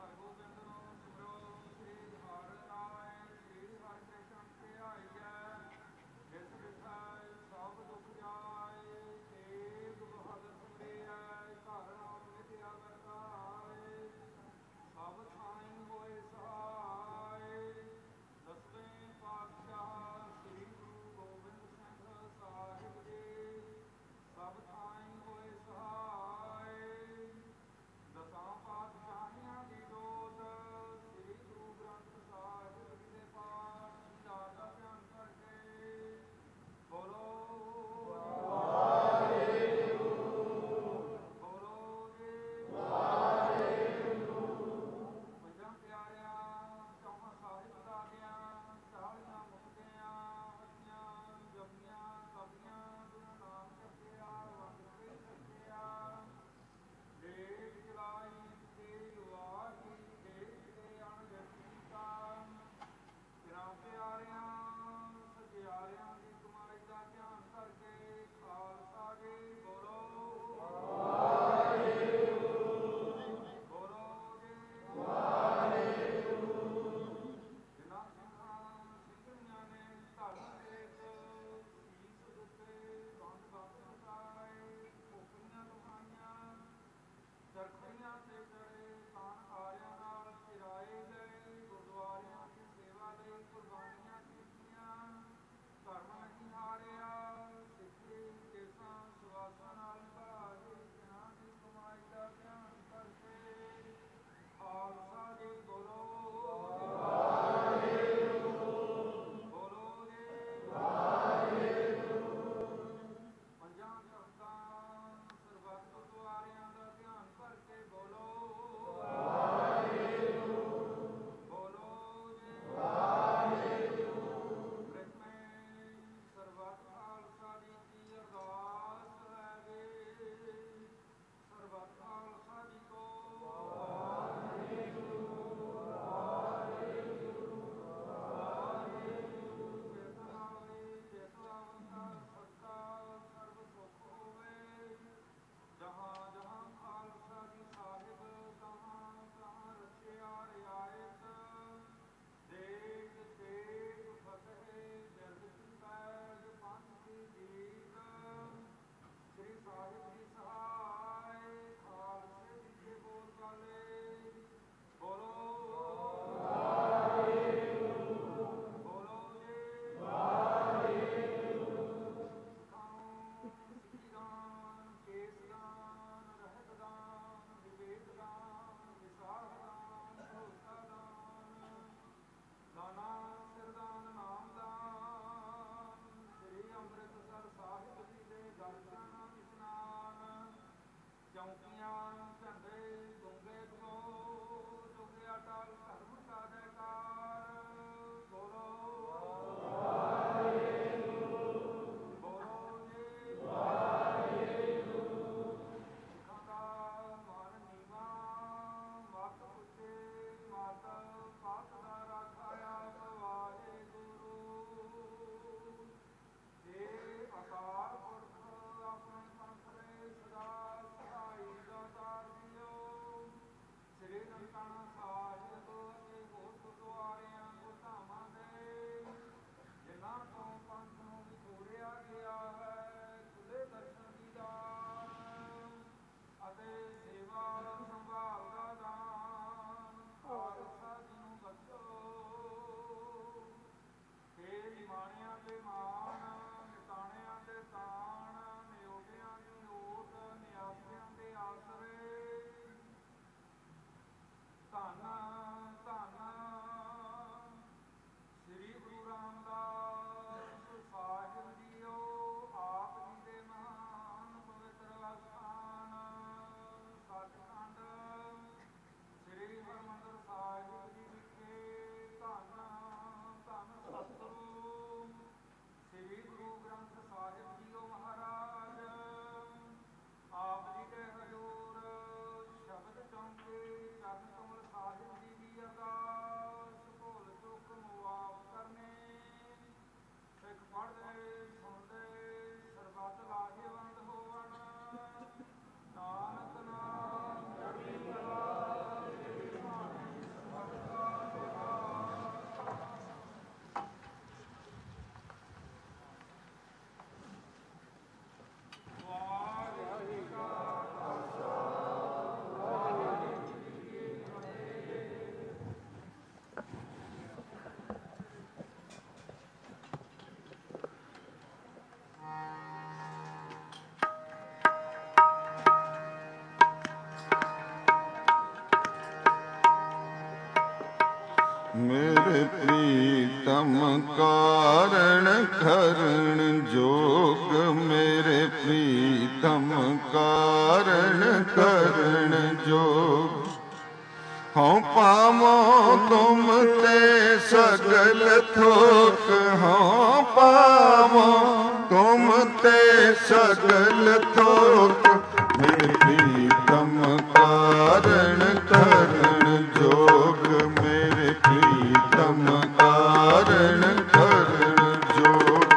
ਮੇਰੇ ਪ੍ਰੀਤਮ ਕਾਰਣ ਕਰਨ ਜੋਗ, ਮੇਰੇ ਪ੍ਰੀਤਮ ਕਾਰਣ ਕਰਨ ਜੋਗ। ਹਉ ਪਾਵੋ ਤੁਮ ਤੇ ਸਗਲ ਥੋਕ, ਹਉ ਪਾਵੋ ਤੁਮ ਤੇ ਸਗਲ ਥੋਕ। ਮੇਰੇ ਪ੍ਰੀਤਮ ਕਾਰਣ ਕਰਨ ਜੋਗ, ਮੇਰੇ ਪ੍ਰੀਤਮ ਕਾਰਣ ਕਰਨ ਜੋਗ।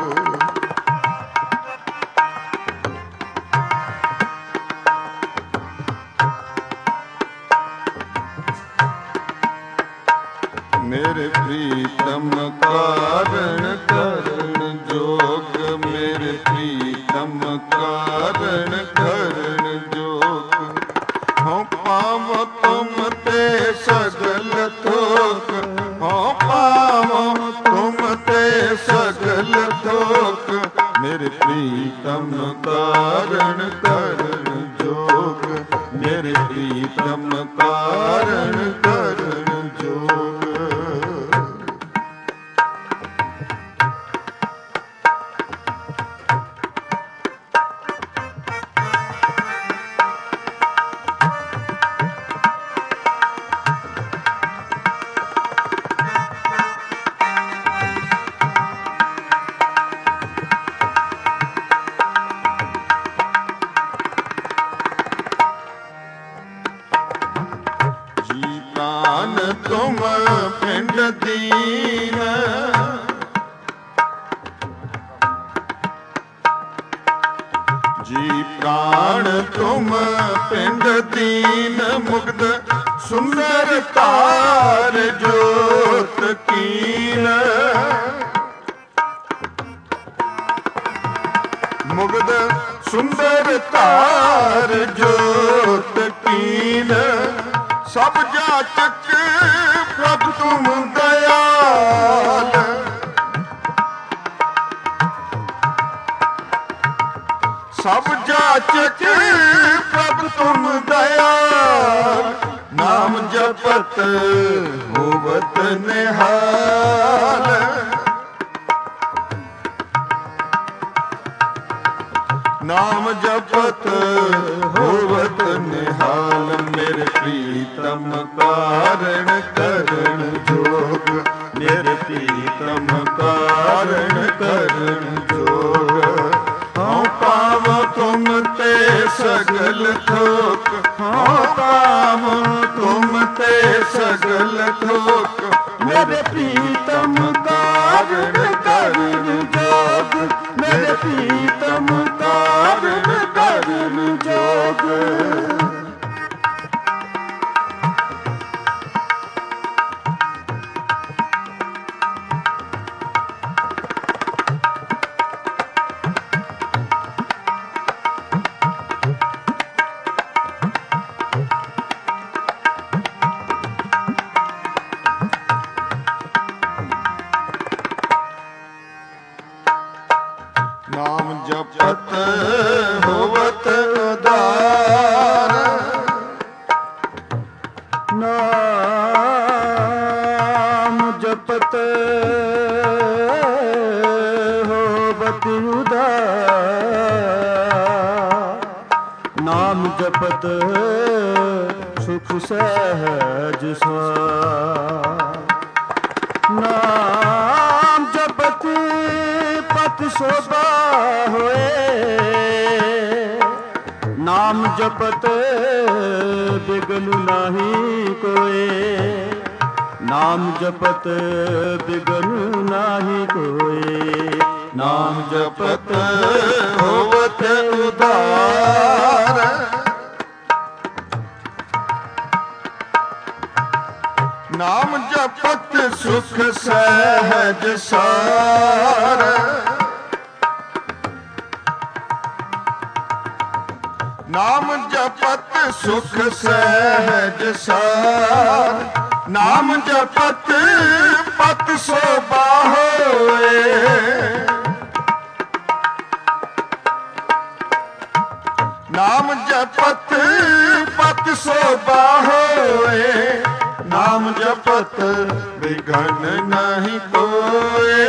ਮੇਰੇ ਪ੍ਰੀਤਮ ਕਾਰਣ ਕਰਨ ਜੋਗ, ਮੇਰੇ ਪ੍ਰੀਤਮ ਕਾਰਣ ਕਰਨ ਜੋਗ। ਹਉ ਪਾਵੋ ਤੁਮ ਤੇ ਸਗਲ ਥੋਕ, ਹਉ ਪਾਵੋ ਤੁਮ ਤੇ ਸਗਲ ਥੋਕ। ਮੇਰੇ ਪ੍ਰੀਤਮ ਕਾਰਣ ਕਰਨ ਜੋਗ, ਮੇਰੇ ਪ੍ਰੀਤਮ ਕਾਰਣ ਕਰਨ ਜੋਗ। ਤੁਮ ਪਿੰਡ ਦੀਨ, ਜੀ ਪ੍ਰਾਣ ਤੁਮ ਪਿੰਡ ਦੀਨ। ਮੁਗਧ ਸੁੰਦਰ ਤਾਰ ਜੋਤ ਕੀਨ, ਮੁਗਧ ਸੁੰਦਰ ਤਾਰ ਜੋਤ ਕੀਨ। ਸਭ ਜਾਚਕ ਪ੍ਰਭ ਤੁਮ ਦਇਆਲ, ਸਭ ਜਾਚਕ ਪ੍ਰਭ ਤੁਮ ਦਇਆਲ। ਨਾਮ ਜਪਤ ਹੋਵਤ ਨਿਹਾਲ, ਨਾਮ ਜਪਤ ਹੋਵਤ ਨਿਹਾਲ। ਮੇਰੇ ਪ੍ਰੀਤਮ ਕਾਰਣ ਕਰਨ ਜੋਗ, ਮੇਰੇ ਪ੍ਰੀਤਮ ਕਾਰਣ ਕਰਨ ਜੋਗ। ਹਉ ਪਾਵੋ ਤੁਮ ਤੇ ਸਗਲ ਥੋਕ, ਹਉ ਪਾਵੋ ਤੁਮ ਤੇ ਸਗਲ ਥੋਕ। ਮੇਰੇ ਪ੍ਰੀਤਮ ਕਾਰਣ ਕਰਨ ਜੋਗ, ਮੇਰੇ ਪ੍ਰੀਤਮ ਕਾਰਣ ਕਰਨ ਜੋਗ। ਨਾਮ ਜਪਤ ਹੋਵਤ ਉਦਾਰ, ਨਾਮ ਜਪਤ ਹੋਵਤ ਉਦਾਰ। ਨਾਮ ਜਪਤ ਸੁਖ ਸਹਿਜ ਸਵਾਰ। ਨਾਮ ਜਪਤ ਪਤ ਸ਼ੋਭਾ ਹੋਏ, ਨਾਮ ਜਪਤ ਬਿਗਨ ਨਾਹੀ ਕੋਏ। ਨਾਮ ਜਪਤ ਬਿਗਨ ਨਾਹੀ ਕੋਏ। ਨਾਮ ਜਪਤ ਹੋਵਤ ਉਦਾਰ, ਨਾਮ ਜਪਤ ਸੁਖ ਸਹਿਜ ਸਾਰ। ਨਾਮ ਜਪਤ ਸੁਖ ਸਹਿਜ ਸਾਰ। ਨਾਮ ਜਪਤ ਪਤ ਸੋਭਾ ਹੋਏ, ਨਾਮ ਜਪਤ ਪਤ ਸੋਭਾ ਹੋਏ। ਨਾਮ ਜਪਤ ਬਿਘਨ ਨਹੀਂ ਕੋਏ।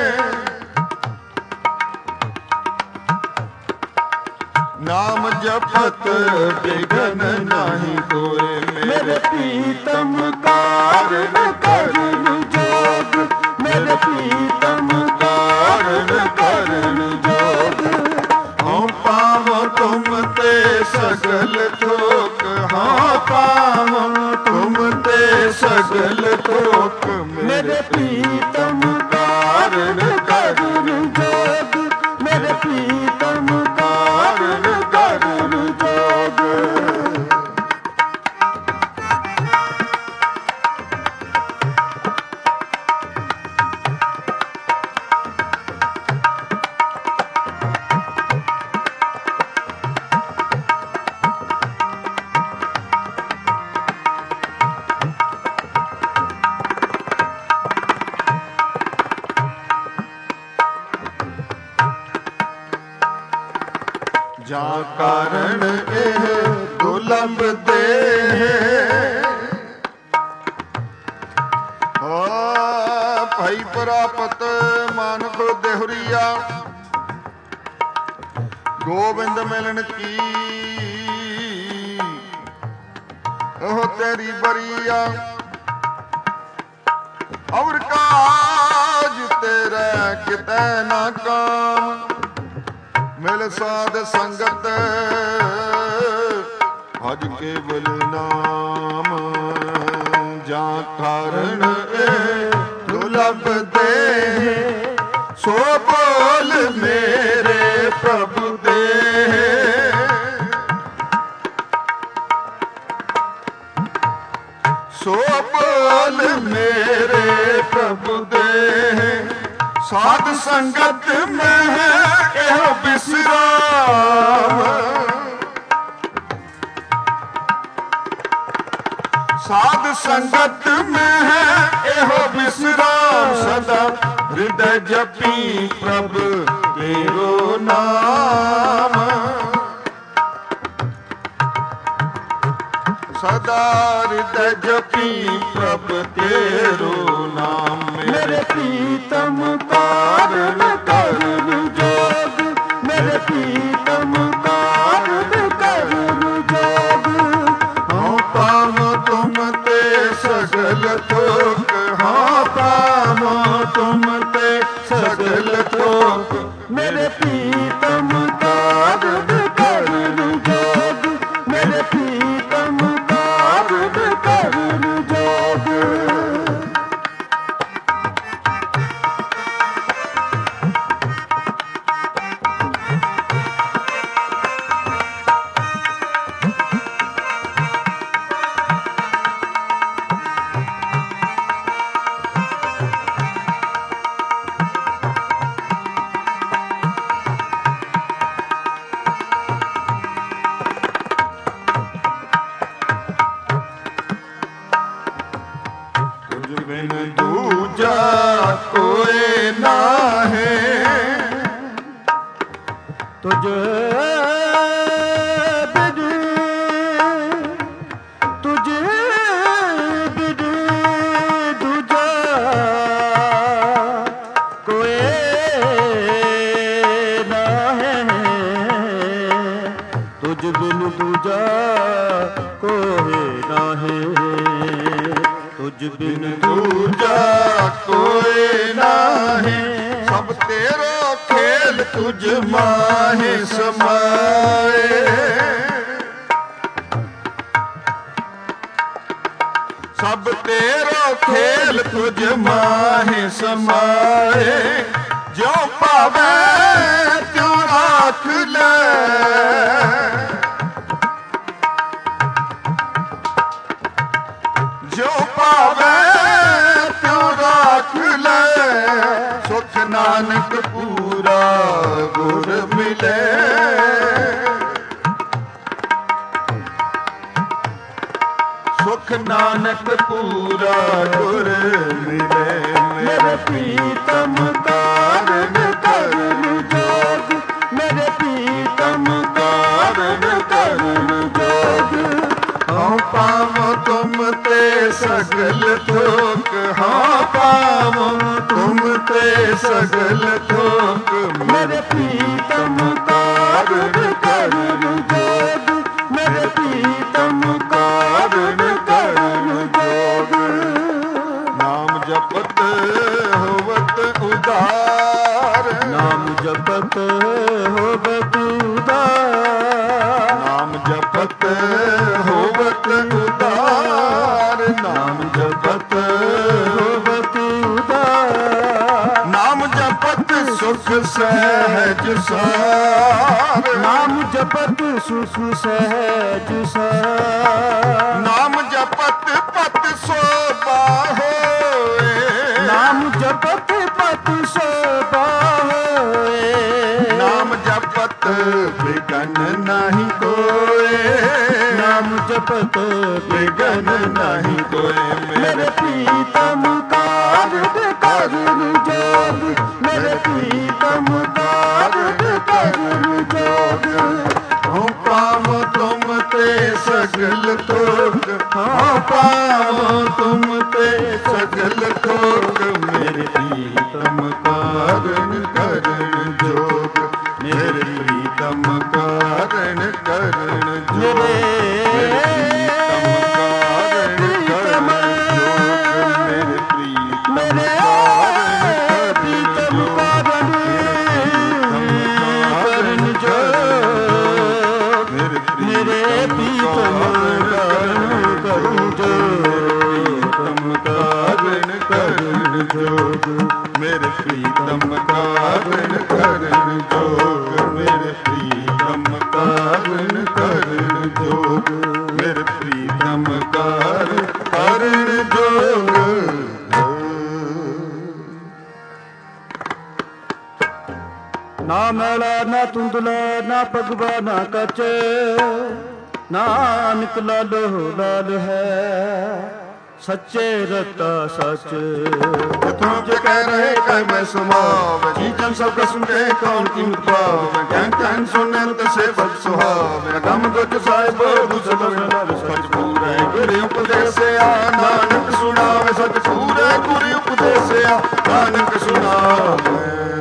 ਨਾਮ ਜਪਤ ਬਿਘਨ ਨਹੀਂ ਕੋਏ। ਮੇਰੇ ਪ੍ਰੀਤਮ ਕਾਰਨ ਕਰਨ ਜੋਗ, ਮੇਰੇ ਪ੍ਰੀਤਮ ਕਾਰਨ ਕਰਨ ਜੋਗ। ਹਉ ਪਾਵ ਤੁਮ ਤੇ ਸਗਲ ਥੋਕ, ਹਾਂ ਪਾਵ ਤੁਮ ਤੇ ਸਗਲ ਥੋਕ। ਮੇਰੇ ਪ੍ਰੀਤਮ ਕਾਰਨ ਕਰਨ ਜੋਗ, ਮੇਰੇ ਪ੍ਰੀਤਮ ਕਾਰਨ ਕਰਨ ਜੋਗ। ਜਾਂ ਕਾਰਨ ਇਹ ਦੁਲੰਭ ਦੇ ਆ ਭਾਈ ਪ੍ਰਾਪਤ ਮਾਨੁਖ ਦੇਹੁਰੀਆ। ਗੋਬਿੰਦ ਮਿਲਣ ਕੀ ਉਹ ਤੇਰੀ ਬਰੀਆ। ਔਰ ਕਾਜ ਤੇਰਾ ਕਿਤੇ ਨਾ ਕਾਮ, ਮਿਲ ਸਾਧ ਸੰਗਤ ਭਜ ਕੇਵਲ ਨਾਮ। ਜਾਂ ਕਾਰਨ ਇਹ ਦੁਲਭ ਦੇ ਸੋ ਬੋਲ ਮੇਰੇ ਪ੍ਰਭੂ ਦੇ। ਸੋ ਬੋਲ ਮੇਰੇ ਪ੍ਰਭੂ ਦੇ। ਸਾਧ ਸੰਗਤ ਮੈਂ ਇਹੋ ਬਿਸਰਾਮ, ਸਾਧ ਸੰਗਤ ਮੈਂ ਇਹੋ ਬਿਸਰਾਮ। ਸਦਾ ਹਿਰਦੈ ਜਪੀ ਪ੍ਰਭ ਤੇਰੋ ਨਾਮ, ਸਦਾ ਹਿਰਦੈ ਜਪੀ ਪ੍ਰਭ ਤੇਰੋ ਨਾਮ। ਮੇਰੇ ਪ੍ਰੀਤਮ ਕਾਰਨ ਕਰਨ ਜੋਗ, ਮੇਰੇ ਪ੍ਰੀਤਮ ਕਾਰਨ ਕਰਨ ਜੋਗ। ਹਉ ਪਾਵ ਤੁਮ ਤੇ ਸਗਲ ਥੋਕ, ਹਾਂ ਪਾਵ ਤੁਮ ਤੇ ਸਗਲ ਥੋਕ। ਮੇਰੇ ਪ੍ਰੀਤਮ ਕਾਰਨ ਕਰਨ ਜੋਗ, ਮੇਰੇ ਪ੍ਰੀਤਮ ਕਾਰਨ ਕਰਨ ਜੋਗ। ਬਿਨ ਦੂਜਾ ਕੋਈ ਨਾਹੀਂ, ਤੁਝ ਬਿਨ ਤੁਝ ਬਿਨ ਦੂਜਾ ਕੋਈ ਨਾਹੀਂ, ਤੁਝ ਬਿਨ ਦੂਜਾ ਕੋਈ ਨਾਹੀਂ, ਤੁਝ ਬਿਨ ਦੂਜਾ ਕੋਈ ਨਾਹੀਂ। ਸਭ ਤੇਰੋ ਖੇਲ ਤੁਝ ਮਾਹੇ ਸਮਾਏ, ਸਭ ਤੇਰੋ ਖੇਲ ਤੁਝ ਮਾਹੇ ਸਮਾਏ। ਜੋ ਭਾਵੇ ਤਿਉ ਰਾਖ ਲੈ, ਜੋ ਭਾਵੇ ਤਿਉ ਰਾਖ ਲੈ। ਸੁਖ ਨਾਨਕ ਪੂਰਾ ਗੁਰ ਮਿਲੇ, ਸੁਖ ਨਾਨਕ ਪੂਰਾ ਗੁਰ ਮਿਲੇ। ਮੇਰੇ ਪ੍ਰੀਤਮ ਕਾਰਨ ਕਰਨ ਜੋਗ, ਮੇਰੇ ਪ੍ਰੀਤਮ ਕਾਰਨ ਕਰਨ ਜੋਗ। ਹਉ ਪਾਵ ਤੁਮ ਤੇ ਸਗਲ सगल थोक हाँ पावो तुम ते सगल थोक मेरे प्रीतम कारण करण जोग मेरे प्रीतम कारण करण जोग नाम जपत होवत उदार नाम जपत होवत उदार नाम जपत होवत उदार नाम जपत होवत उदार नाम जपत सुख सहज सार नाम जपत सुख सहज सार नाम जपत पत शोभा होए नाम जपत पत शोभा होए नाम जपत विघन नहीं कोए नाम जपत विघन नहीं कोए मेरे प्रीतम कारण करण जोग मेरे प्रीतम कारण करण जोग हो पावो तुम ते सगल थोक हाँ पावो तुम ते सगल थोक मेरे प्रीतम कारण करण जोग मेरे प्रीतम कारण करण जोग मेरे प्रीतम कारण करण जोग मेरे प्रीतम कारण करण जोग मेरे प्रीतम कारण करण जोग मेरे प्रीतम कारण करण जोग मेरे प्रीतम कारण करण जोग मेरे प्रीतम कारण करण जोग ना मैला ना धुंधला ना पगवा ना कच नानक लालो लाल है सच्चे रता सच तुम जो कह रहे कह मैं सुनावे जी जन सब कसम के कौन कीमत पावे ज्ञान ज्ञान सुने से बद सुहावे गम गुज साहिब दूसर सच पूरे गुरु उपदेश आ नानक सुनावे सच पूरे गुरु उपदेश आ नानक सुनावे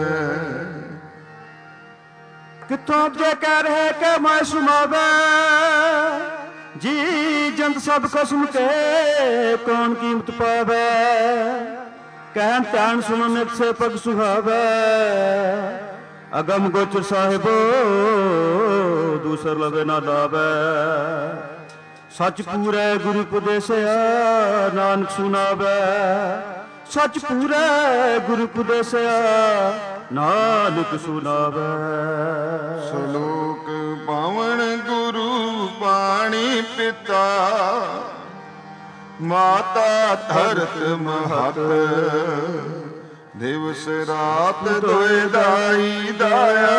किथों जे कह रहे के मैं सुनावे जी जंत सब को सुन के कौन कीमत पावे कहन ध्यान सुनने से पग सुहावे अगम गोचर साहिबो दूसर लगे ना लावे सच पूरे गुरु उपदेश नानक सुनावे सच पूरे गुरु उपदेश नानक सुनावे श्लोक पावन गुरु पाणी पिता माता धरत महत दिवस रात दोए दाई दाया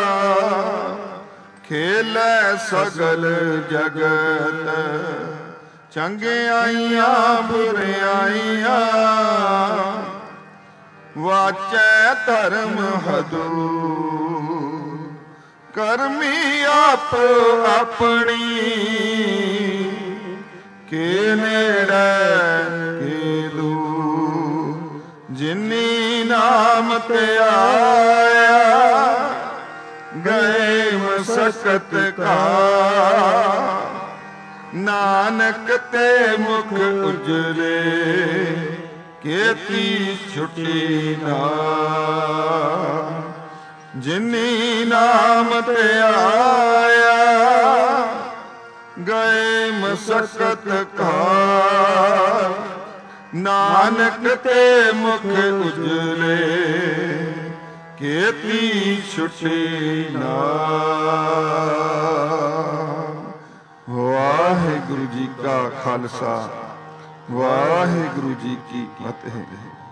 खेलै सगल जगत चंगे आईया बुरे आईया वाचै धर्म हदूर करमी आप अपनी के नेड़े के दूर जिन्नी नाम ते आया गए मसकत का नानक ते मुख उजले केती छुटी ना जिन्नी नाम ते आया गए मसकत का नानक ते मुख उजले केती छुटी ना। वाहिगुरु जी का खालसा वाहिगुरु जी की फतेह।